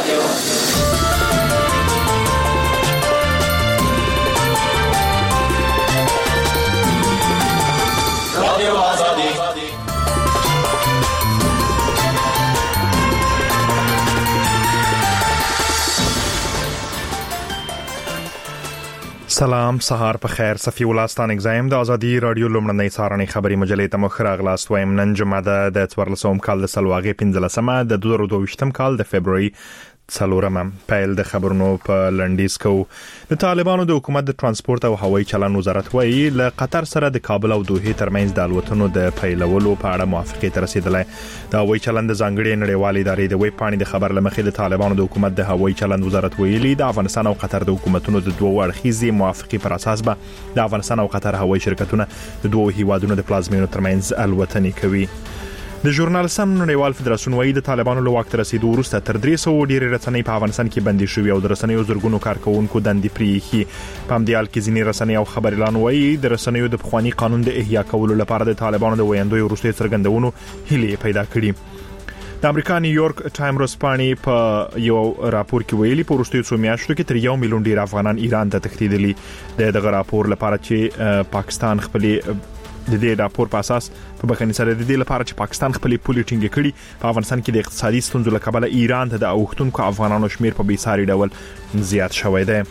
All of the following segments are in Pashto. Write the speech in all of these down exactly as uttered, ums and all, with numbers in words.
رادیو آزادی. سلام، سهار په خیر. صفی الله ستانک زایم د ازادي رادیو لومړنۍ څارنې خبري مجلې ته مخ راغلاست. وایم نن جمعه ده د څوارلسم کال د سلواغې پنځلسمه د دوه زره دوه کال د فبرवरी څلورمه. پیل د خبرونو په لنډیز کو. د طالبانو د حکومت د ترانسپورت او هوایي چلن وزارت وایي له قطر سره د کابل او دوحې ترمنځ د الوتنو د پیلولو په اړه موافقه ته رسیدلې. د هوایي چلن د ځانګړي نړیوالې ادارې د ویب پاڼې د خبر لمخې د طالبانو د حکومت د هوایي چلن وزارت ویلي د افغانستان او قطر د حکومتونو د دوه اړخیزې موافقه پر اساس به د افغانستان او قطر هوایي شرکتونه د دوه هیوادونو د پلازمینو ترمنځ الوتنې کوي. د ژورنالیستانو نړیوال فدراسیون وایي د طالبانو له واک ته رسیدو وروسته تر درې سوه ډېرې رسنۍ په افغانستان کې بندي شوې او د رسنیو زرګونو کارکونکو دندې پرېښي. په همدې حال کې ځینې رسنۍ او خبريالان وایي د رسنیو د پخواني قانون د احیا کولو لپاره د طالبانو د ویاندوی وروستي څرګندونو هیلې پیدا کړي. د امریکا نیویارک ټایم ورځپاڼې په یو راپور کې ویلي په وروستیو څو میاشتو کې تر یو میلیون ډیر افغانان ایران ته تښتېدلي. د دغه راپور لپاره چې پاکستان خپلې د دې راپور په اساس په بخښنې سره د دې لپاره چې پاکستان خپلې پولې ټینګې کړي په افغانستان کې د اقتصادي ستونزو له کبله ایران ته د اوښتونکو افغانانو شمیر په بیساري ډول زیات شوی دی.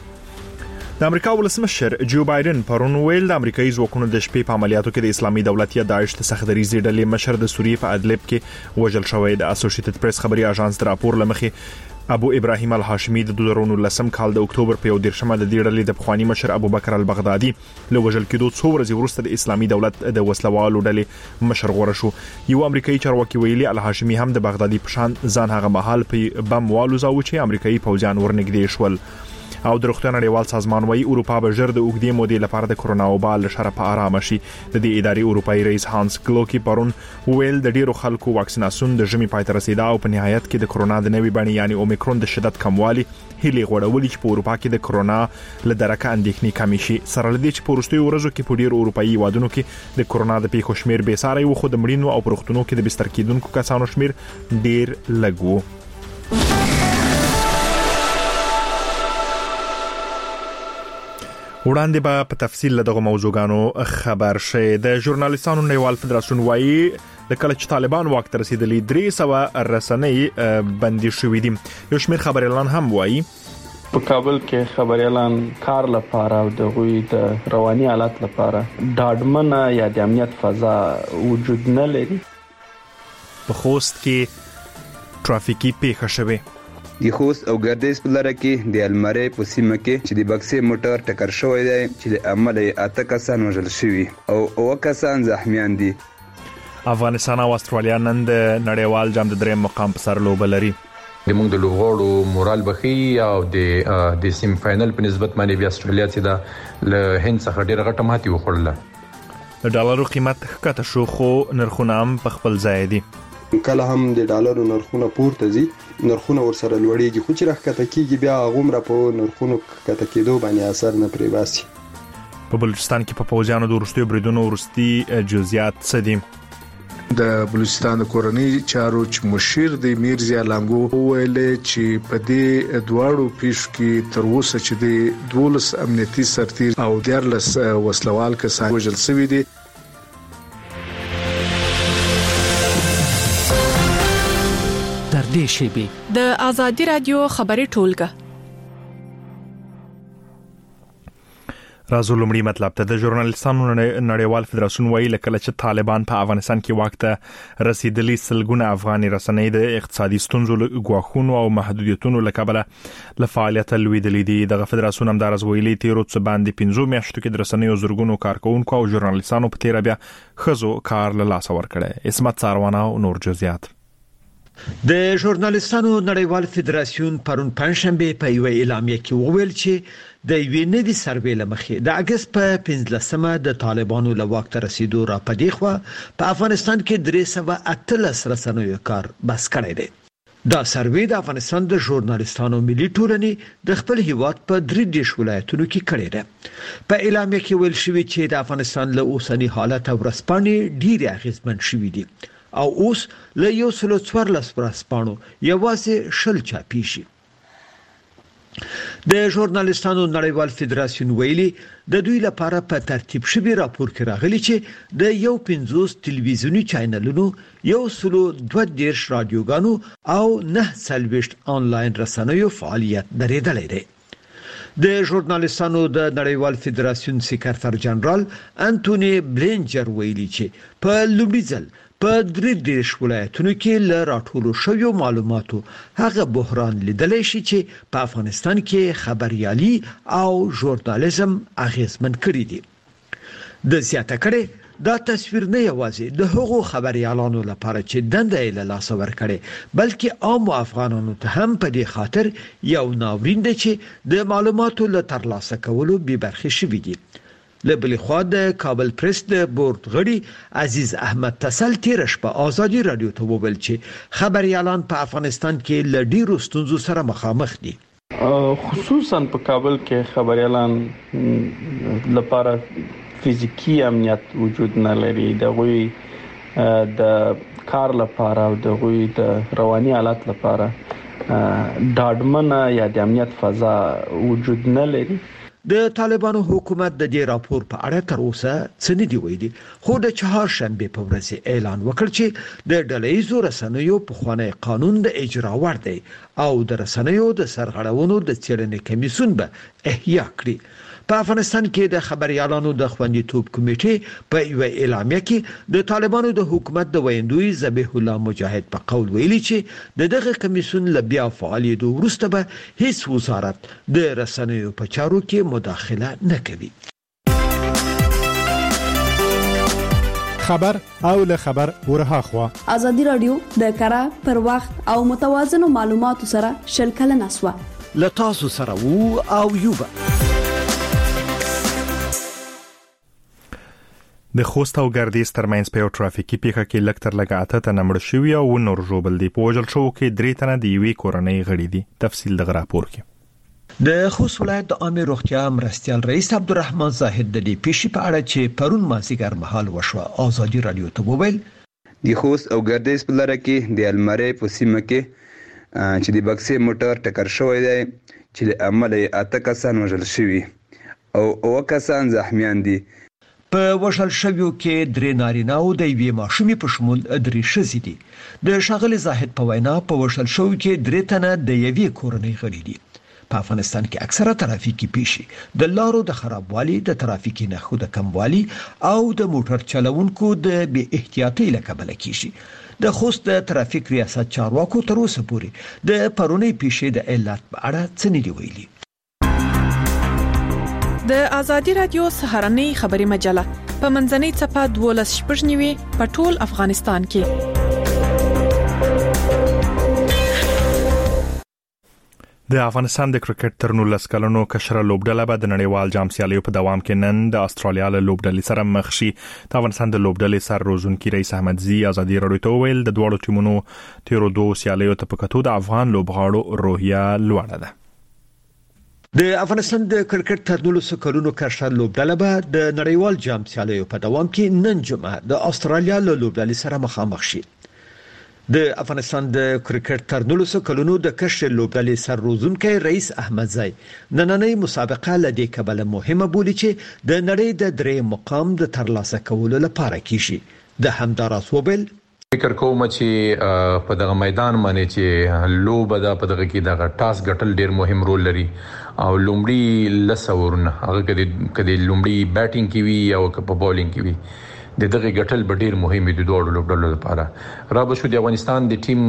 د امریکا ولسمشر جو بایدن پرون ویل د امریکایي ځواکونو د شپې په عملیاتو کې د اسلامي دولت یا داعش د سختدریزې ډلې مشر د سوریې په ادلب کې وژل شوی. د اسوسییټډ پریس خبري اژانس د راپور لمخې ابو ابراهیم الهاشمی د دوه زره نولسم کال د اکتوبر په یو دیرشمه د دې ډلې د پخوانی مشر ابو بکر البغدادي له وژل کېدو څو ورځې وروسته د اسلامي دولت د وسلوالو ډلې مشر غوړه شو. یو امریکایي چارواکي ویلي الهاشمی هم د بغدادي په شان ځان هغه مهال په بم والوزاوه چې امریکایي پوځیان ورنږدې شول. او د روغتیا نړیوال سازمان وايي اروپا به ژر د اوږدې مودې لپاره د کرونا وبا له شره په آرامه شي. د دې ادارې اروپایي رئیس هانس کلوکی پرون ویل د ډیرو خلکو واکسیناسیون د ژمي پای ته رسیدا او په نهایت کې د کرونا د نوې بڼې یعنی اومیکرون د شدت کموالي هیلې غوړولې چې په اروپا کې د کرونا له درکه اندېښنې کمې شي. سره لدې چې په وروستیو ورځو کې په ډیرو اروپایي هیوادونو کې د کرونا د پیښو شمیر بې ساری و، خو د مړینو او پروختونو کې د بستر کېدونکو کسانو شمیر ډیر لږ و. وړاندې به په تفصیل له دغه موضوعګانو خبر شي. د ژورنالیستانو نړیوال فدراسیون وایي د کله چې طالبان واک ته رسیدلي درې سوه رسنۍ بندي شوې دي. یو شمېر خبريالان هم وایي په کابل کې خبريالان کار لپاره او د غوي د رواني حالت لپاره ډاډمنه یا د امنیت فضا وجود نه لري. په خوست کې ټرافیکي پیښه شوه. د خوست او ګردیز په لاره کې د المری په سیمه کې چې د بکسې موټر ټکر شوی دی چې د عمل اته کسان وژل شوي او اوه کسان زخمیان دي. افغانستان او استرالیا نن د نړیوال جام د دریم مقام په سر لوبه لري. د موږ د لوبغاړو مورال بخي او د د سیمی فائنل په نسبت باندې بیا استرالیا چې دا له هند څخه ډیره غټه ماتې وخوړله. د ډالرو قیمت ښکته شو خو نرخونه هم په خپل ځای دي. کله هم د ډالرو نرخونه پورته ځي، نرخونه ورسره لوړیږي، خو چې راکته کیږي بیا غومره په نرخونو کته کېدو باندې اثر نه پرې باسي. په بلوچستان کې په پوځیانو د وروستیو بریدونو وروستي جزئیات څه دي؟ د بلوچستان کورنۍ چارو چې مشیر د میرزا لنګو ویل چې په دې دواړو پیښو کې تر اوسه چې د دولس امنیتي سرتیر او دیارلس وسلوال کسان وژل شوي دي. تر دې شیبې د ازادي رادیو خبري ټولګه رازو لومړی مطلب ته د ژورنالیستانو نړیوال فدراسیون وایي لکه چې طالبان په افغانستان کې واک ته رسیدلي سلګونه افغاني رسنۍ د اقتصادي ستونزو ګواښونو او محدودیتونو له کبله له فعالیت لویدلې دي. دغه فدراسیون همدارس ویلي تیرو څه باندې پنځو میاشتو کې د رسنیو زرګونو کارکونکو او ژورنالیستانو په تیر بیا خزو کار له لاس ورکړي. اسمت ساروانه او نور جزئیات. د ژورنالیستانو نړیوال فدراسیون پرون پنځشنبه په یو اعلامیه کې وویل چې د یوې نوې سروې لمخې د اگست په پنځلسمه د طالبانو له واک ته رسیدو را پدې خو په افغانستان کې درې سوه اتلس رسنیو کار بس کړی دی. دا سروې د افغانستان د ژورنالیستانو ملي ټولنې د خپل هیواد په درې دیش ولایتونو کې کړی دی. په اعلامیه کې ویل شوی چې د افغانستان له اوسنی حالت او ورځپاڼې ډېر اغیزمن شوي دي او اوس له یو سلو څوارلس ورځپاڼو یوازې شل چاپي شي. د ژورنالیستانو نړیوال فدراسیون ویلي د دوی لپاره په ترتیب شوی راپور کې راغلی چې د یو پنځوس ټلویزیونی چینلونو یو سلو دوه دیرش رادیوګانو او نه څلوېښت آنلاین رسنیو فعالیت درېدلی دی. د ژورنالیستانو د نړیوال فدراسیون سکرټر جنرال انټونی بلینجر ویلي چې په لومړي ځل په درې دیرش ولایتونو کې له راټولو شویو معلوماتو هغه بحران لیدلی شي چې په افغانستان کې خبريالي او ژورنالیزم اغیزمن کړی دي. د زیاته کړي دا تصویر نه یوازې د هغو خبريالانو لپاره چې دنده یې له لاسه ورکړي بلکې عام افغانانو ته هم په دې خاطر یو ناورین دی چې د معلوماتو له ترلاسه کولو بې برخې شوي دي. لبلی خوا د کابل پریس د بورډ غړي عزیز احمد تسل تیر شپه آزادی رادیو ته وویل چې خبريالان په افغانستان کې ل ډیرو ستونزو سره مخامخ دي. خصوصا په کابل کې خبريالان لپاره فزیکی امنیت وجود نه لري. دغوی د کار لپاره او دغوی د رواني حالت لپاره ډاډمنه یا د امنیت فضا وجود نه لري. د طالبانو حکومت د دې راپور په اړه تر اوسه څه نه دی ویلي، خو د چهارشنبه په ورځ اعلان وکړ چې د ډلهیزو رسنیو په خوانی قانون د اجرا ور دی او د رسنیو د سرغړونو د څېړنې کمیسیون به احیا کړي. په افغانستان کې د خبريالانو د خوندیتوب کمیټې په یو اعلامیه کې د طالبانو د حکومت د ویندوی ذبیح الله مجاهد په قول ویلي چې د دغه کمیسیون ل بیا فعالیت وروسته به هیڅ وزارت د رسنیو په چارو کې مداخله نه کوي. خبر او له خبر ورها خوا ازادي رادیو د کارا پر وخت او متوازن معلوماتو سره شلکل نسوه ل تاسو سره وو او یوبه د خوست او ګردیز ترمنځ په یو ټرافیکي پیښه کې لکتر لګاته ته نمړ شوی او نور جوبل دی. په وجل شو کې درې تنه دی وی کورنۍ غړي دي. تفصیل د راپور کې د خوست ولایت د عامه روغتیا مرستيال رئیس عبدالرحمن زاهد د دې پیښې په اړه چې پرون مازیګر مهال وشوه ازادي رادیو ته وویل د خوست او ګردیز په لاره کې د المری په سیمه کې چې د بکسې موټر ټکر شوی دی چې له امله اته کسان وژل شوي او اوه کسان زخمیان دي. په وشل شویو کې درې نارینه او د یوې ماشومې په شمول درې ښځې دي. د شاغلي زاهد په وینا په وشل شویو کې درې تنه د یوې کورنۍ غړي دي. په افغانستان کې اکثره ترافیکي پیښې د لارو د خرابوالي، د ترافیکي نښو د کموالي او د موټر چلوونکو د بې احتیاطۍ له کبله کیږي. د خوست د ترافیک ریاست چارواکو تر اوسه پورې د پرونی پیښې د علت په اړه څه نه دی ویلي. د ازادي رادیو سهارنۍ خبري مجله په منځنۍ چپه دولس شپږنیوي په ټول افغانستان کې. د افغانستان د کرکټ تر نولس کلونو کشره لوبډله به د نړیوال جام سیالیو په دوام کې نن د استرالیا له لوبډلې سره مخ شي. د افغانستان د لوبډلې سر روزونکي رئیس احمدزي ازادي رادیو ته ویل د دوه ټیمونو تیرو دوه سیالیو ته په کتو د افغان لوبغاړو روحیه لوړه ده. د افغانستان د کرکټ تر نولس کلونو کشره لوبډله به د نړیوال جام سیالیو په دوام کې نن جمعه د استرالیا له لوبډلې سره مخامخ شي. د افغانستان د کرکټ تر نولس کلونو د کشر لوبډلې سر روزونکي رئیس احمدزي نننۍ مسابقه لدې کبله مهمه بولي چې د نړۍ د درې مقام د ترلاسه کولو لپاره کیږي. د همداراس وبل فکر کوم چې په دغه میدان باندې چې لوبه ده په دغه کې دغه ټاس ګټل ډیر مهم رول لري او لومړی لسورن هغه کدي کدي لومړی بیټینګ کی وی او په بولینګ کی وی د دغه ګټل ډیر مهم دي دوه لوبډلو لپاره. را به شو د افغانستان د ټیم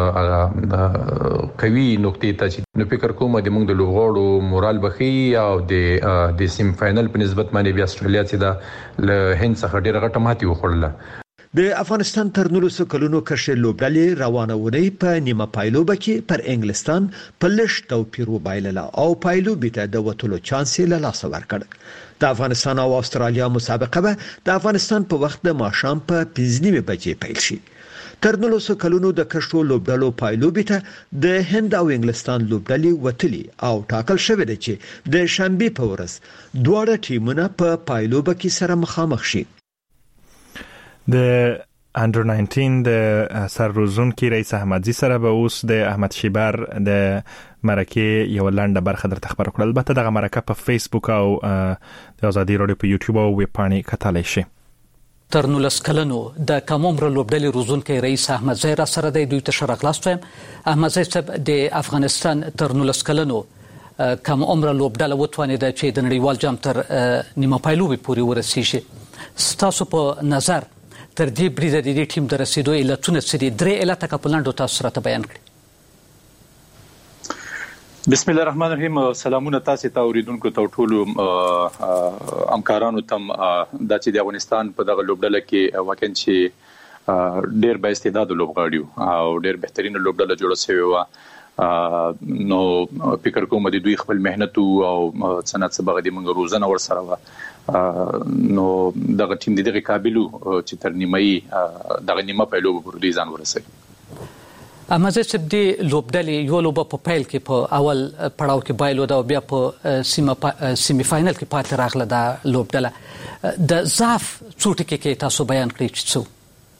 قوي نقطې ته چې نو فکر کوم د موږ د لوبغاړو مورال بخي او د د سیم فائنل په نسبت باندې بیا استرالیا چې دا له هند څخه ډیر غټه ماتي وخوړله. د افغانستان تر نولس کلونو کشر لوبډلې روانونی په نیمه پایلوبه کې پر انګلستان په لږ توپیر وبایلله او پایلوبې ته د وټلو چانس یې له لاسه ورکړ. د افغانستان او استرالیا مسابقه به د افغانستان په وخت د ماښام په پنځه نیمه بجې پیل شي. تر نولس کلونو د کشر لوبډلو پایلوبې ته د هند او انګلستان لوبډلې وټلي او ټاکل شوې ده چې د شنبه په ورځ دواړه ټیمونه په پایلوبه کې سره مخامخ شي. د انډر ناینټین د سر روزونکي رئیس احمدزي سره به اوس د احمد شیبر د مرکه یو لنډه برخه درته خبر کړل. البته دغه مرکه په فیسبوک او د ازادي رادیو په یوټیوب او ویب پاڼې کتلی شي. تر نولس کلنو د کم عمر لوبډلې روزونکي رئیس احمدزي را سره د دوی ته شرغلاست ویم. احمدزي صاحب د افغانستان تر نولس کلنو کم عمر لوبډله وتوانید چې د نړیوال جام تر نیمه پایلوبي پورې ورسیږي. ستاسو په نظر تر دې بریده د دې ټیم د رسیدو علتونه څه دي؟ درې علته کپلانډو تاسو راته بیان کړئ. بسم الله الرحمن الرحیم. سلامونه تاسو ته اوریدونکو ته ټولو همکارانو ته. د چې د افغانستان په دغه لوبډله کې واقعا چې ډېر با استعداد لوبغاړي او ډېر بهترین لوبډله جوړه شوې و، نو فکر کوم د دوی خپل مهنت او صنعت سبغه د منګ روزنه ور سره و، نو دغه ټیم د دغه قابلیت چې تر نیمه دغه نیمه په لوب پر دې ځان ورسوي. احمدزي صاحب د لوبډلې یو لوبه په پیل کې په اول پړاو کې بایلو دا بیا په سیمه سیمه فائنل کې پاتې راغله دا لوبډله. د ضعف څوټکی کې تاسو بیان کړئ چې څه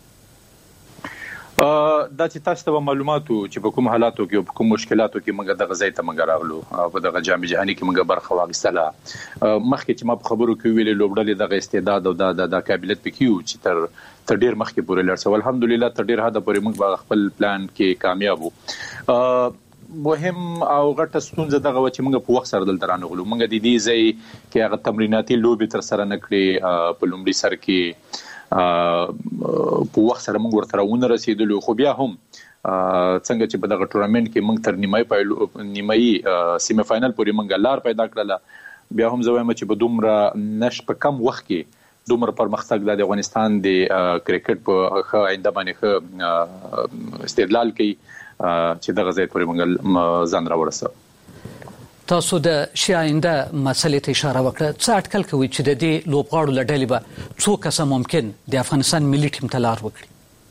دا چې تاسو ته معلوماتو چې په کوم حالاتو کې او په کوم مشکلاتو کې موږ دغه ځای ته موږ راغلو او په دغه جام جهاني کې موږ برخه واخیستله. مخکې چې ما په خبرو کې ویلې لوبډلې دغه استعداد او د د قابلیت پکې و چې تر تر ډیر مخکې پورې لړ سو. الحمدلله تر ډیر حد پورې موږ خپل پلان کې کامیاب وو. مهم او غټه ستونزه دغه و چې موږ په وخت سره دلته رانغلو. موږ د دې ځای کې هغه تمریناتي لوبې تر سره نکړې په لومړي سر کې په وخت سره موږ ورته راونه رسیدلو، خو بیا هم څنګه چې په دغه ټورنمنت کې موږ تر نیمه پایلو نیمه سیمه فائنل پورې موږ لار پیدا کړله. بیا هم زه وایم چې په دومره نش په کم وخت کې دومره پرمختګ د افغانستان د کرکټ په ښه آینده باندې ښه استدلال کوي چې دغه ځای پورې موږ ځان راورسو. تاسو د شي آینده مسلې ته اشاره وکړه. څه اټکل کوي چې د دې لوبغاړو له ډلې به څو کسه ممکن د افغانستان ملي ټیم ته لار وکړي؟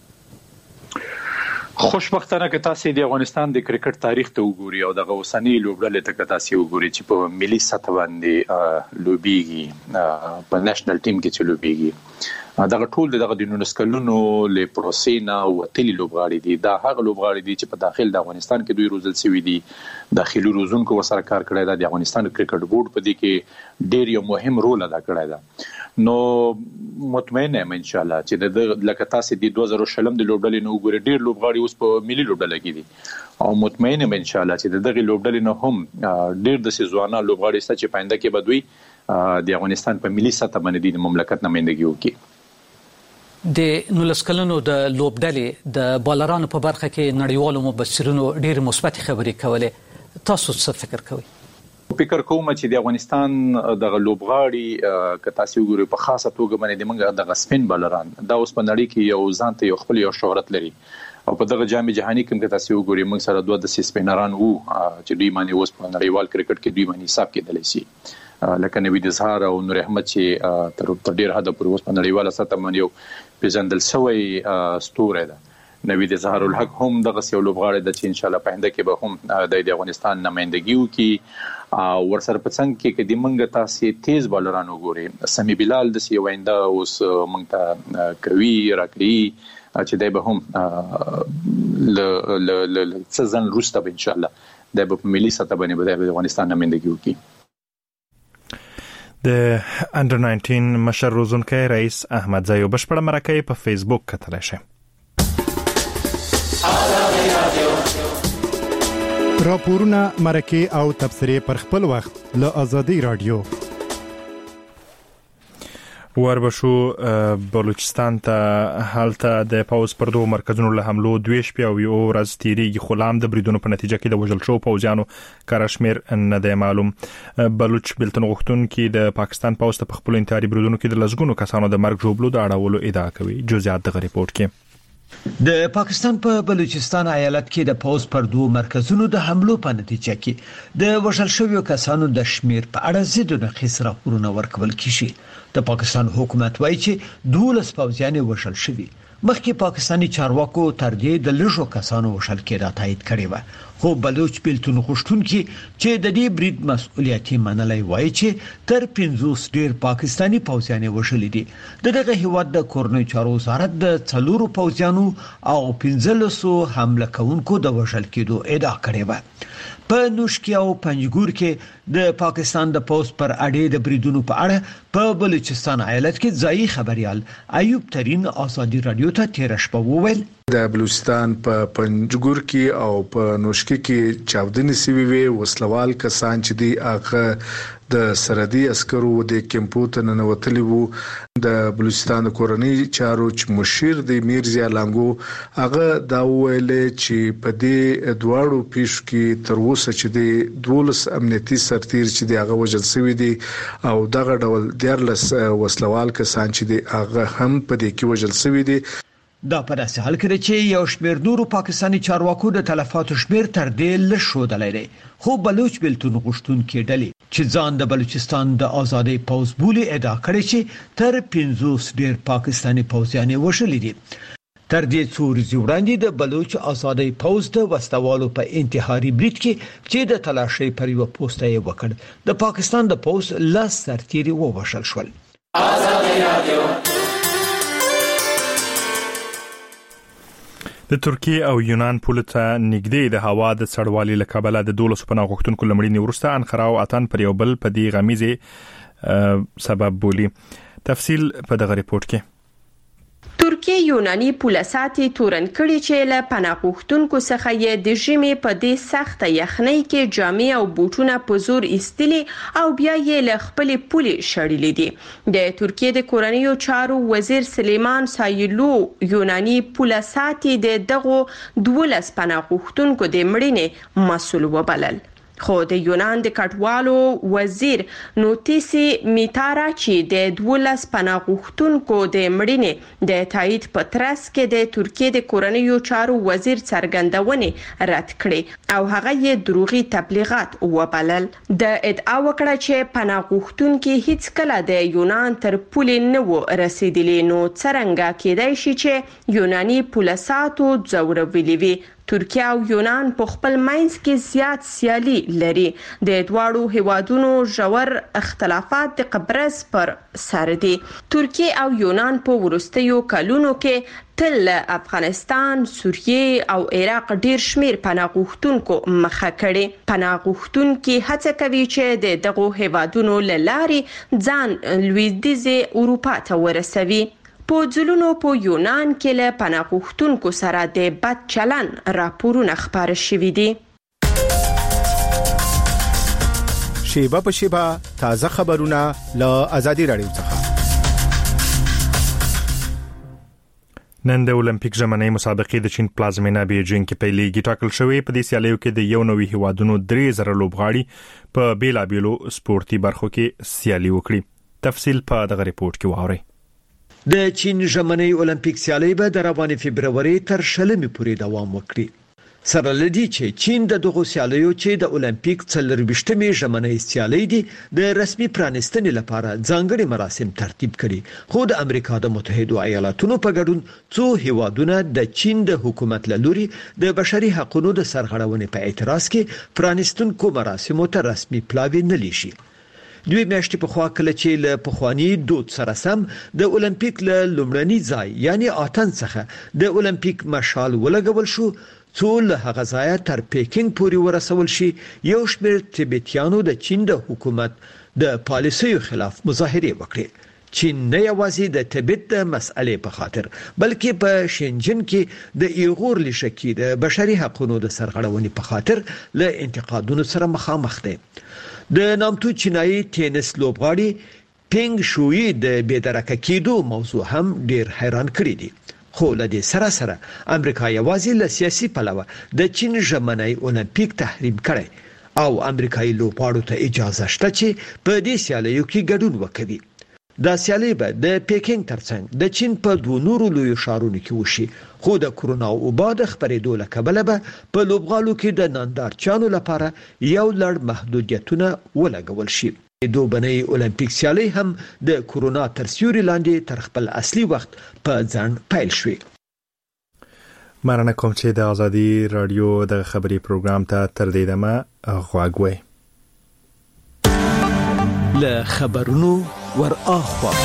خوشبختانه که تاسو د افغانستان د کرکټ تاریخ ته وګورئ او د غوسنی لوبډلې ته تاسو وګورئ چې په ملي سطح باندې لوبيږي، په نېشنل ټیم کې چې لوبيږي، دغه ټول دغه د نولس کلونو له پروسینا او تلی لوبغاړي دي. دا هغه لوبغاړي دي چې په داخل د افغانستان کې دوی روزل شوی دي. داخلي روزونکو ورسره کار کړی دی. د افغانستان کرکټ بورډ په دې کې ډېر یو مهم رول ادا کړی دی. نو مطمئن یم ان شاء الله چې د لکه تاسو د دوه زره شلم د لوبډلې نو ګوري ډېر لوبغاړي اوس په ملي لوبډله کې دي او مطمئن یم ان شاء الله چې دغه لوبډلې نه هم ډېر د سيزوانا لوبغاړي ست چې پاینده کې بدوي د افغانستان په ملي سطح باندې د مملکت نمائندګي وکړي. د نولس کلنو د لوبډلې د بالرانو په برخه کې نړیوالو مبصرینو ډېر مثبت خبرې کولې. تاسو څه فکر کوئ؟ فکر کوم چې د افغانستان د لوبغاړي که تاسو وګورئ په خاصه توګه باندې د منګه د سپین بالران دا اوس په نړۍ کې یو ځان ته یو خپل یو شهرت لري او په دغه جام جهاني کې که تاسو وګورئ موږ سره دوه د سپینران وو چې دوی باندې اوس په نړیوال کرکټ کې دوی باندې حساب کېدلی شي لکه نوید اظهار او نور احمد چې تر ډیر حد پورې اوس په نړیواله سطح باندې یو پیژندل شوی ستوری ده. نوید اظهار الحق هم دغه یو لوبغاړی د چې ان شاء الله په هنده کې به هم د افغانستان نمائندګي وکړي او ورسره په څنګ کې کې د منګه تاسو تیز بالران وګوري. سمي بلال د سی وینده اوس منګ ته کوي راکړي چې دای به هم ل ل ل سزن روسته ان شاء الله د په ملي سطح باندې د افغانستان نمائندګي وکړي. د انډر ناینټین مشر روزونکي رئیس احمدزي بشپړه مرکه په فیسبوک کتلی شي. راپورونه مرکه او تبصرې پر خپل وخت له ازادي رادیو. وربشو بلوچستان ته حالته د پاوز پر دوه مرکزونو له حملو دوه شپې او یو ورځ تیریږي خو لام د بریدونو په نتیجه کې د وژل شو پوځیانو کارشمیر نه دی معلوم. بلوچ بلتن غوښتونکي د پاکستان پاوز ته په خپل انتحاري بریدونو کې د لسګونو کسانو د مرګ ژوبلو د اړولو ادعا کوي. جزئیات د ریپورت کې د پاکستان په بلوچستان ایالت کې د پاوز پر دوه مرکزونو د حملو په نتیجه کې د وژل شویو کسانو د شمیر په اړه زیاتونه خسره راپورونه ورکول کیږي. د پاکستان حکومت وایي چې دولس پوځیان وژل شوي مخکې پاکستانی چارواکو تر دې د لږو کسانو وشل کېدا تایید کړی و، خو بلوچ بیلتون غوښتونکي چې د دې برید مسؤلیتي منلای وایي چې تر پنځوس ډیر پاکستانی پوځیان وشل دي. د دغه هیواد د کورنۍ چارو وزارت د څلورو پوځیانو او پنځلسو حمله کوونکو د وشل کېدو ادعا کړې و. په نوشکی او پنجګور کې د پاکستان د پوز پر اړې د بریدونو په اړه په بلوچستان ایالت کې ځایي خبريال ایوب ترين ازادي رادیو ته تیر شپه وویل د بلوچستان په پنجګور کې او په نوشکی کې چاودنې سوي وي وسلوال کسان چې دی هغه د سرحدي عسکرو د کمپو ته ننوتلي وو. د بلوچستان کورنۍ چارو چې مشیر دی میرزا لانګو هغه دا ویل چې په دې دواړو پیښو کې تر اوسه چې دی دولس امنیتي سرتیر چې دی هغه وژل شوی دی او دغه ډول دیارلس وسلوال کسان چې دی هغه هم په دې کې وژل شوی دی. دا په داسې حال کې چې یو شمېر نورو پاکستانی چارواکو د تلفاتو شمېر تر دې لږ ښودلی دی، خو بلوچ بیلتون غوښتونکي ډلې چې ځان د بلوچستان د آزادۍ پوځ بولي ادعا کړې چې تر پنځوس ډیر پاکستانی پوځیان وژلي دي. تر دې څو ورځې وړاندې د بلوچ آزادۍ پوځ د وسوالو په انتحاري برید کې چې د تلاشۍ پر یو پوسټ یې وکړ د پاکستان د پوځ لاس سرتیري ووژل شول. آزادۍ رادیو د ترکیه او یونان پول ته نږدې د هوا د سړوالي له کبله د دولس پناه غوښتونکو لمړینی ورسته انقره او اتن پر یو بل په دې غمیزه سبب بولی. تفصیل په دغه ریپورت کې. ترکیه یوناني پولساتي تورن کړي چې له پناه غوښتونکو څخه یې د ژمي په دې سخته یخنۍ کې جامې او بوټونه په زور ایستلي او بیا یې له خپل پولي شړلې دي. د ترکیه د کورنیو چارو وزیر سلیمان سایلو یوناني پولساتي د دغو دولس پناه غوښتونکو د مړینې مسؤل وبلل. خو د یونان د کډوالو وزیر نوتیسی میتارا چې د دولس پناه غوښتونکو د مړینې د تایید په ترڅ کې د ترکیه د کورنیو چارو وزیر څرګندونې رد کړې او هغه یې دروغي تبلیغات وبلل. د ادعا وکړه چې پناه غوښتونکي هیڅ کله د یونان تر پولې نه و رسیدلی، نو څرنګه کېدای شي چې یوناني پولساتو ځورولي وي. ترکیه او یونان په خپل منځ کې زیات سیالي لري. د دواړو هیوادونو ژور اختلافات د قبرص پر سر دي. ترکیه او یونان په وروستیو کلونو کې تل افغانستان، سوریه او عراق ډیر شمیر پناه غوښتونکو مخه کړي. پناه غوښتونکي هڅه کوي چې د دغو هیوادونو له لارې ځان لویدیځه اروپا ته ورسوي. په ځلونو په یونان کې له پناه غوښتونکو سره د بد چلن راپورونه خبر شوي دي. شیبه په شیبه تازه خبرونه له آزادي رادیو څخه. نن د اولمپیک ژمنۍ مسابقې د چین پلازمینه بیجینګ کې پیلېږي. ټاکل شوی په دې سیالیو کې د یو نوي هیوادونو درې زره لوبغاړي په بیلابیلو سپورتي برخو کې سیالي وکړي. تفصیل په دغه ریپورت کې واورئ. د چین ژمنۍ اولمپیک سیالۍ به د روانې فبرवरी تر شلمې پورې دوام وکړي. سره لدی چې چین د دغه سیالیو چې د اولمپیک څلرويشتمې ژمنۍ سیالۍ دي د رسمي پرانستنې لپاره ځانګړي مراسم ترتیب کړي، خو د امریکا د متحده ایالاتونو په ګډون څو هیوادونه د چین د حکومت له لوري د بشري حقوقو د سرغړونې په اعتراض کې پرانستونکو مراسمو ته رسمي پلاوی نه لیشي. دوی میاشتې په خوا کله چې له پخوانی دود سره سم د اولمپیک له لومړني ځای یعنی آتن څخه د اولمپیک مشال ولګول شو، څو له هغه ځای تر پیکینګ پورې ورسول شي. یو شمېر تبتیانو د چین د حکومت د پالیسیو خلاف مظاهره وکړه. چین نه یوازې د تبت د مسئلې په خاطر بلکې په شنجن کې د ایغور لشکې د بشري حقوقو د سرغړونې په خاطر له انتقادونو سره مخامخ دی. د نامتو چینایي ټینس لوبغاړي پینګ شوی د بېدرکه کېدو موضوع هم ډیر حیران کړی دی. خو له دې سره سره امریکا یوازې له سیاسي پلوه د چین ژمنۍ اولمپیک تحریم کړي او امریکایي لوبغاړو ته اجازه شته چې په دې سیالیو کې ګډون وکړي. دا سیالي به د پیکینګ ترڅنګ د چین په دوه نورو لویو ښارونو کې وشي، خو د کورونا وبا د خپرېدو له کبله به په لوبغالو کې د نندارچیانو لپاره یو لړ محدودیتونه ولګول شي. دوبنۍ اولمپیک سیالي هم د کورونا تر سیوري لاندې تر خپل اصلي وخت په ځان پیل شوې. مرنه کوم چې د ازادي رادیو د خبري پروګرام ته تر دې دمه غواګوي له خبرونو ور اخوا.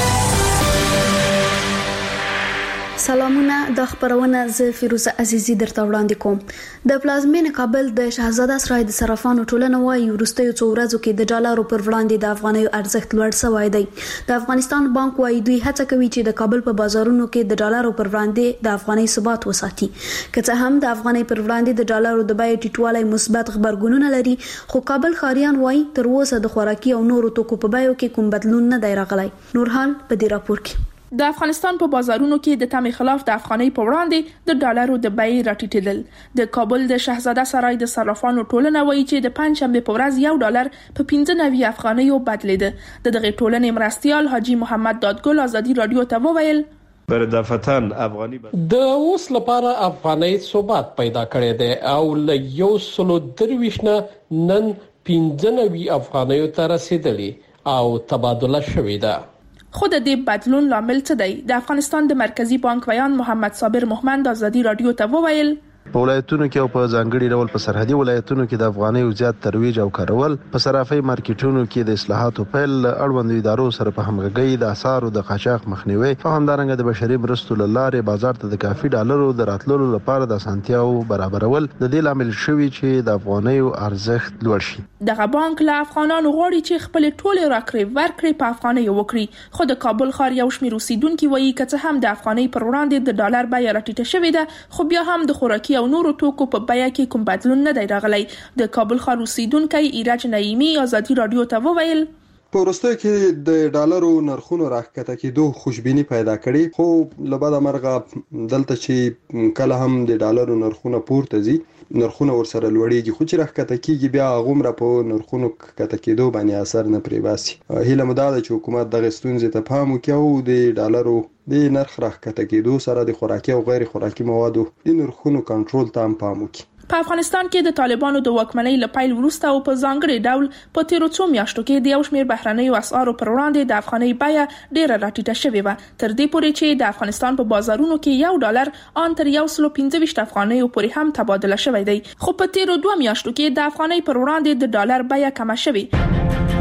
سلامونه، د خبرونه ز فیروزه عزیزی درته وړاندې کوم. د پلازمین کابل د شاهزاده سرای د صرافانو ټولنه وايي وروستیو څو ورځو کې د ډالرو پر وړاندې د افغانیو ارزښت لوړ شوی دی. د افغانستان بانک وايي دوی هڅه کوي چې د کابل په بازارونو کې د ډالرو پر وړاندې د افغاني ثبات وساتي. که څه هم د افغاني پر وړاندې د ډالرو د بیې ټیټوالی مثبت خبرګونونه لري، خو کابل ښاریان وايي تر اوسه د خوراکي او نورو توکو په بیو کې کوم بدلون نه دی راغلی. نورحال په دې راپور کې. د افغانستان په بازارونو کې د تمې خلاف د افغانۍ په وړاندې د ډالرو د بیې راټیټېدل. د کابل د شاهزاده سرای د صرافانو ټولنه وایي چې د پنځشنبه په ورځ یو ډالر په پنځه نوي افغانیو بدلیده. د دغه ټولنې مرستیال حاجی محمد دادګل ازادي رادیو ته وویل پر دفتن افغاني د اوس لپاره افغانۍ ثبات پیدا کړی دی او له یو سلو درویشت نه نن پنځه نوي افغانیو ته رسیدلی او تبادله شوې ده. خود د دې بدلون لامل څه دی؟ د افغانستان د مرکزی بانک ویان محمد صابر محمد ازادي رادیو ته وویل په ولایتونو کې او په ځانګړي ډول په سرحدي ولایتونو کې د افغانۍ زیات ترویج او کارول، په صرافي مارکیټونو کې د اصلاحاتو پیل، اړوند ادارو سره په همغږي د اسعارو د قاچاق مخنیوي او همدارنګه د بشري مرستو لارې بازار ته د کافي ډالرو د راتللو لپاره د اسانتیاو برابرول د دې لامل شوی چې د افغانۍ ارزښت لوړ شي. دغه بانک له افغانانو غواړي چې خپل ټول راکړې ورکړې په افغانۍ وکړي، خو د کابل ښار یو شمېر اوسیدونکو وایي که څه هم د افغانۍ پر وړاندې د ډالر بیه راټیټه شوې ده، خو بیا هم د خوراکي او نورو توکو په بیه کې کوم بدلون نه دی راغلی. د کابل ښار اوسیدونکو ایرج نعیمی ازادي رادیو ته وویل په وروستیو کې د ډالرو نرخونو راکښته کېدو خوشبیني پیدا کړي، خو له بده مرغه دلته چې کله هم د ډالرو نرخونه پورته ځي نرخونه ورسره لوړیږي، خو چې راکښته کېږي بیا هغومره په نرخونو کښته کېدو باندې اثر نه پرې باسي. هیله مو دا ده چې حکومت دغه ستونزې ته پام وکړي او د ډالرو د نرخ راکښته کېدو سره د خوراکي او غیر خوراکي موادو د نرخونو کنټرول ته هم پام وکړي. په افغانستان کې د طالبانو د واکمنۍ له پیل وروسته او په ځانګړي ډول په تیرو څو میاشتو کې د یو شمېر بهرنیو اسعارو پر وړاندې د افغانۍ بیه ډېره راټیټه شوې وه، تر دې پورې چې د افغانستان په بازارونو کې یو ډالر ان تر یو سل پنځه ویشت افغانیو پورې هم تبادله شوی دی، خو په تیرو دوه میاشتو کې د افغانۍ پر وړاندې د ډالر بیه کمه شوې.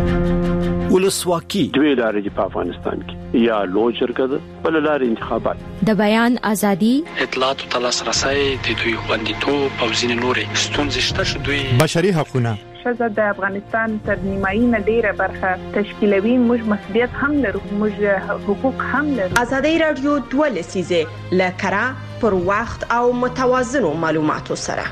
ولسواکي دوی لارې په افغانستان کې یا لوی جرګه ده، بل لارې انتخابات، د بیان ازادي، اطلاعات او لاسرسي، د دوی خوندیتوب او ځینې نورې ستونزې شته چې دوی بشري حقوقونه ښځه د افغانستان تر نیمایي نه ډیره برخه تشکیلوي. موږ مسؤلیت هم لرو، موږ حقوق هم لرو. ازادي رادیو دوه لسیزه لکرا پر وخت او متوازنو معلوماتو سره.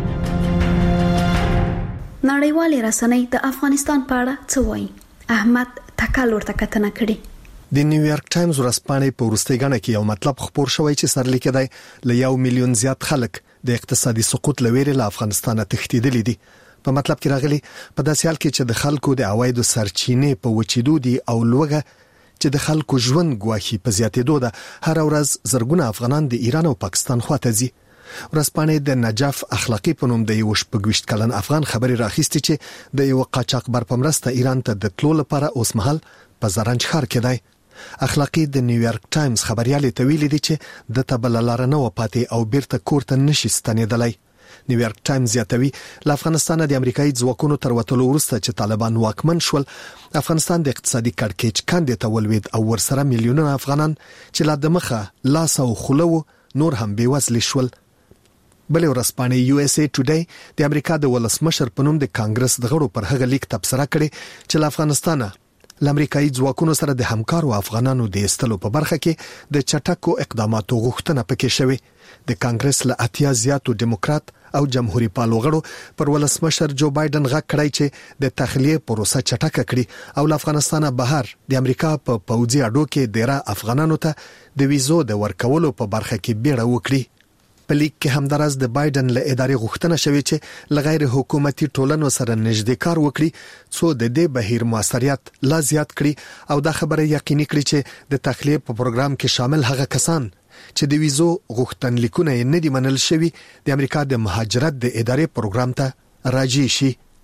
نړیوالې رسنۍ د افغانستان په اړه څه وایي؟ احمد تکل ورته کتنه کړي. د نیویارک ټایمز ورځپاڼې په وروستۍ غاڼه کې یو مطلب خبر شوی چې سرلیک دی ل یو میلیون زیات خلک د اقتصادي سقوط لویرې له افغانستان تښتېدلي دي. په مطلب کې راغلي په داسې حال کې چې د خلکو د عوایدو سرچینې په وچېدو دي او لوګه چې د خلکو ژوند ګواهی په زیاتېدو ده. هر ورځ زرګونه افغانان د ایران او پاکستان خواته ځي. ورځپاڼې د نجف اخلاقی په نوم د یو شپږویشت کلن افغان خبري راخیستي چې د یو قاچاقبر په مرسته ایران ته د تلو لپاره اوس مهال په زرنج ښار کې دی. اخلاقی د نیویارک ټایمز خبريالې ته ویلي دي چې د تبللار نه وپاتې او بیرته کورته نشي ستنېدلای. نیویارک ټایمز یادوي له افغانستان د امریکایي ځواکونو تر وټلو وروسته چې طالبان واکمن شول، افغانستان د اقتصادي کړکېچ کاندې ته ولوید او ورسره میلیونونه افغانان چې لا د مخه لاس او خلو نور هم بیوزل شول. بلې ورځپاڼې یو اس ای ټوډے د امریکا د ولسمشر په نوم د کانګرس د غړو پر هغه لیک تبصره کړې چې له افغانستان له امریکایي ځواکونو سره د همکارو افغانانو د ایستلو په برخه کې د چټکو اقداماتو غوښتنه پکې شوې. د کانګرس له اتیا زیاتو دیموکرات او جمهوریت پالو غړو پر ولسمشر جو بایدن غږ کړی چې د تخلیه پروسه چټکه کړي او له افغانستان بهر د امریکا په پوځي اډو کې ډیره افغانانو ته د ویزو د ورکولو په برخه کې بیړه وکړي. په لیک کې همدارس د بایدن له ادارې غوښتنه شوې چې لغیر حکومتي ټولنو سره نږدې کار وکړي څو د دې بهیر موثریت لا زیات کړي او دا خبره یقیني کړي چې د تخلیه په پروګرام کې شامل هغه کسان چې د ویزو غوښتنلیکونه یې نه دي منل شوي د امریکا د مهاجرت د ادارې پروګرام ته راځي شي.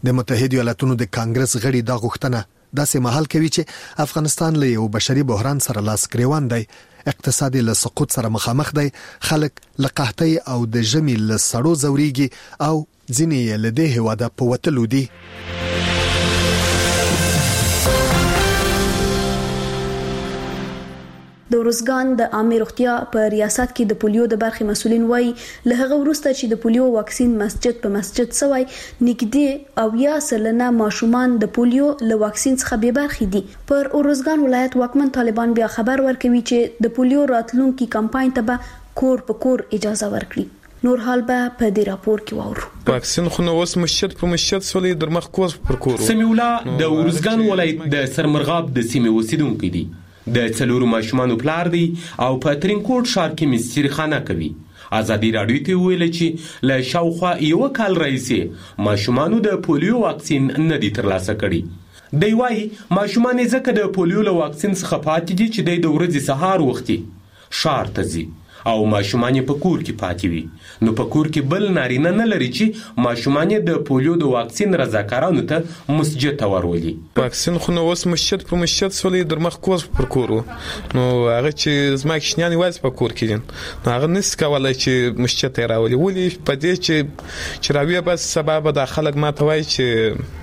د متحده ایالاتونو د کانګرس غړي دا غوښتنه داسې مهال کوي چې افغانستان له یو بشري بحران سره لاس ګریوان دی، اقتصادي له سقوط سره مخامخ دی، خلک له قحطۍ او د ژمي له سړو زوريږي او ځینې له دې هواده په وتلو دي. د ورزګان د عامه روغتیا په ریاست کې د پولیو د برخې مسولین وایي له هغه وروسته چې د پولیو واکسین مسجد په مسجد سوی نږدې او یا سلنه ماشومان د پولیو له واکسین څخه بې برخې دي. پر ورزګان ولایت واکمن طالبان بیا خبر ورکوي چې د پولیو راتلونکي کمپاین ته به کور په کور اجازه ورکړي. نور حال به په دې راپور کې واورو. واکسین خو نو اوس مسجد په مسجد سولې در مخ کوز پر کور. سمیولا د ورزګان ولایت د سرمرغاب د سیمې اوسیدونکو دي. د څلورو ماشومانو پلار دی او په ترینکوټ ښار کې مستری خانه کوي. ازادي راډیو ته ویل چې له شاوخوا یو کال راځي ماشومانو د پولیو واکسین نه دي ترلاسه کړي. دی وايي ماشومان ځکه د پولیو له واکسین څخه پاتې دي چې د ورځې سهار وختي ښار ته ځي او ماشومان په کور کې پاتې وي. نو په کور کې بل نارینه نه لري چې ماشومان د پولیو د واکسین رضاکارانو ته مسجد ته ورولي. واکسین خو نو اوس مسجد په مسجد سولې در مخ کوز پر کور نو هغه چې زما کښنیان وایي په کور کې دي نو هغه نس کولای چې مسجد ته راولي. ولې په دې چې چې راوي بس سبب د خلک ماته وایي چې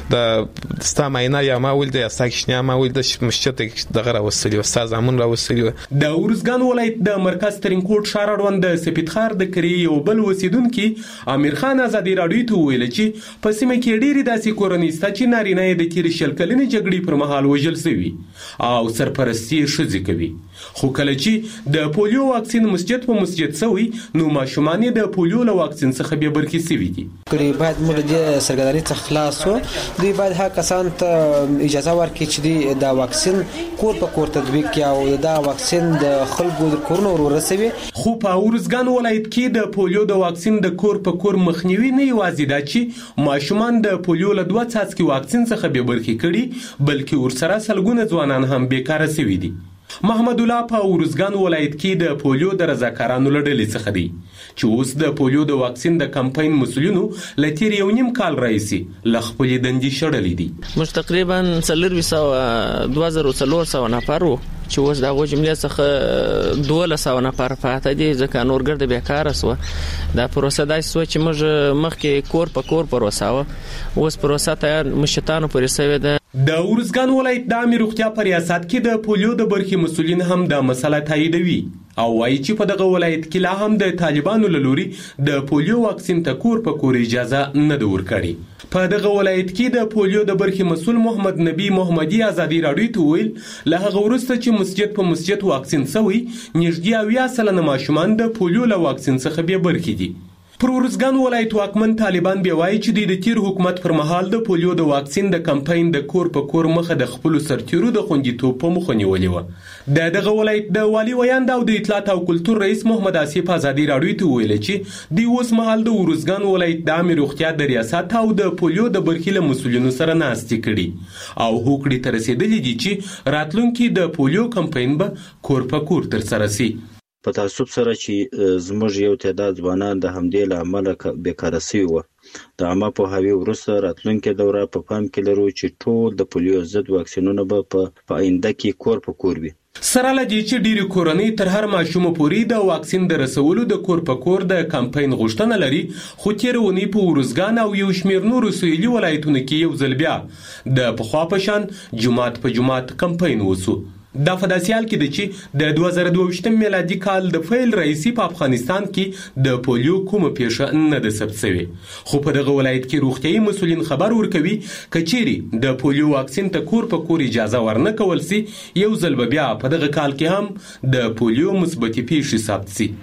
د ستا ماینه یا ما ولده یا ستا کښنیا ما ولده مسجد دغه راوستلی او ستا زامن راوستلی. د ورزګان ولایت د مرکز ترینکوټ ښار اړوند د سپیدخار د کری یو بل اوسیدونکي امیر خان ازادي راډیو ته ویل چې په سیمه کې ډېری داسې کورنۍ شته چې نارینه یې د تېرې شل کلنې جګړې پر مهال وژل شوي او سرپرستي یې ښځې کوي. خو کله چې د پولیو واکسین مسجد په مسجد شوی نو ماشومان یې د پولیو له واکسین څخه بې برخې شوي دي. باید موږ د سرګردانۍ څخه خلاص شو. دوی باید هغه کسان ته اجازه ورکړي چې د واکسین کور په کور تطبیق کړي او دا واکسین د خلکو د کورونو ورسوي. خو په ورزګان ولایت کې د پولیو د واکسین د کور په کور مخنیوي نه یوازې دا چې ماشومان د پولیو له دوه څاڅکي واکسین څخه بې برخې کړي بلکې ورسره سلګونه ځوانان هم بیکاره شوي دي. محمد الله په ورزګان ولایت کې د پولیو د رضاکارانو له ډلې څخه دی چې اوس د پولیو د واکسین د کمپاین مسؤلینو له تیر یو نیم کال راځي له خپلې دندې شړلې دي. موږ تقریبا څلور سوه دوه زره څلور سوه نفر وو چې اوس دغه جملې څخه دوه سوه نفر پاتې دي ځکه نور ګرد بیکاره سو. دا پروسه داسې سو چې موږ مخکې کور په کور پروسه و اوس پروسه ته مشتانو پورې سوي ده. د ورزګان ولایت د عامه روغتیا په ریاست کې د پولیو د برخې مسؤلین هم د مسله تاییدوي او وایي چې په دغه ولایت کې لا هم د طالبانو له لوري د پولیو واکسین ته کور په کور اجازه نه ده ورکړې. په دغه ولایت کې د پولیو د برخې مسؤل محمد نبی محمدي ازادي راډیو ته ویل له هغه وروسته چې مسجد په مسجد واکسین شوی نږدې اویا سلنه ماشومان د پولیو له واکسین څخه بې برخې دي. پر ورزګان ولایت واکمن طالبان بیا وایي چې د تیر حکومت پر مهال د پولیو د واکسین د کمپاین د کور په کور مخه د خپل سرتیرو د خوندیتوب په مخه نیولې و. د دغه ولایت د والی ویاند او د اطلاعات او کلتور رئیس محمد آصف ازادي راډیو ته ویل چې د اوس مهال د ورزګان ولایت د عامه روغتیا د ریاست او د پولیو د برخې له مسؤلینو سره ناستې کړي او هوکړې ته رسیدلې دي چې راتلونکي د پولیو کمپاین به کور په کور تر سره شي. په تعصب سره چې زموږ یو تعداد ځوانان د همدې له امله بیکاره شوي وو. د عامه پوهاوي وروسته راتلونکې دوره په پام کې لرو چې ټول د پولیو ضد واکسینونه به په آینده کې کور په کور وي. سره له دې چې ډېری کورنۍ تر هر ماشوم پورې د واکسین د رسولو د کور په کور د کمپاین غوښتنه لري خو تېره اونۍ په ورزګان او یو شمېر نورو سویلي ولایتونو کې یو ځل بیا د پخوا په شان جومات په جومات کمپاین وسو. دا په داسې حال کې ده چې د دوه زره دوه ویشتم میلادي کال د فیل رئیسي په افغانستان کې د پولیو کومه پیښه نه ده ثبت شوې. خو په دغه ولایت کې روغتیایي مسؤلین خبر ورکوي که چیرې د پولیو واکسین ته کور په کور اجازه ورنه کول سي یو ځل به بیا په دغه کال کې هم د پولیو مثبتې پیښې ثبت سي.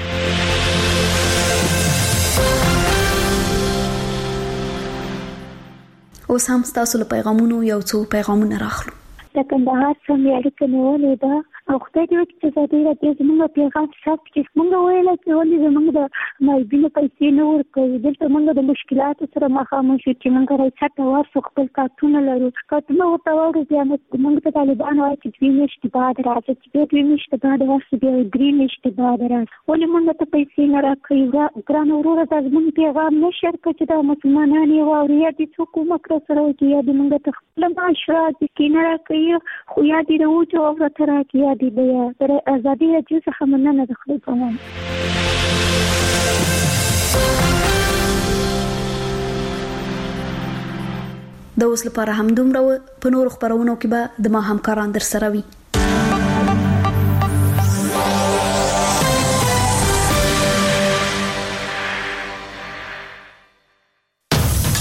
اوس هم ستاسو له پیغامونو یو څو پیغامونه راخلو. د کندهار څخه اړیکه نیولې ده او خدای دې وکړي چې زه دې زموږ پیغام شپ چې موږ ویل چې ولې زموږ د مایبینو پیسې نه ورکوي دلته موږ د مشکلاتو سره مخامخ شو چې موږ راځه ورسو خپل کارتونه لرو کارتونه ورته ورو بیا موږ ته طالبان وایي چې دوی نشته بعد راځي چې دوی نشته بعد ورسو بیا درې نشته بعد راځي ولې موږ ته پیسې نه راکوي ګران وروره دا زموږ پیغام نشر کړي چې دا مسلمانان یې واوري دي څوک مکر سره وکړي یا دې موږ ته خپل معاشره د کینه راکوي خو یا دې وروجه او ورته راکوي یا دې بیا تر ازادي راځي څخه مننه د خپل قوم د اوس لپاره هم دومره په نور خبرونو کې به د ما همکاران در سره وي